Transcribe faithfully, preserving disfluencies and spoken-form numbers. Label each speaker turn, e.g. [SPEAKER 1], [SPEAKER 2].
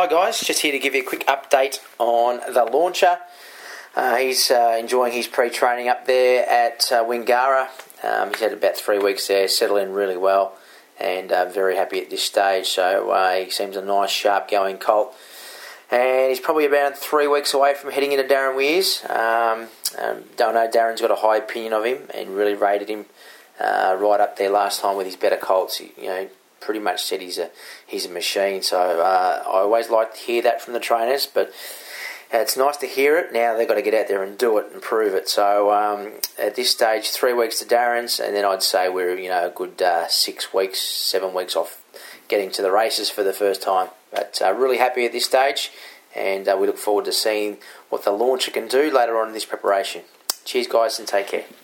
[SPEAKER 1] Hi guys, just here to give you a quick update on the launcher. Uh, he's uh, enjoying his pre-training up there at uh, Wingara. Um, he's had about three weeks there, settled in really well, and uh, very happy at this stage. So uh, he seems a nice, sharp-going colt. And he's probably about three weeks away from heading into Darren Weir's. Um, um, don't know, Darren's got a high opinion of him and really rated him uh, right up there last time with his better colts. He, you know, pretty much said he's a he's a machine. So uh, I always like to hear that from the trainers, but it's nice to hear it. Now they've got to get out there and do it and prove it. So um, at this stage, three weeks to Darren's, and then I'd say we're you know a good uh, six weeks, seven weeks off getting to the races for the first time. But uh, really happy at this stage, and uh, we look forward to seeing what the launcher can do later on in this preparation. Cheers, guys, and take care.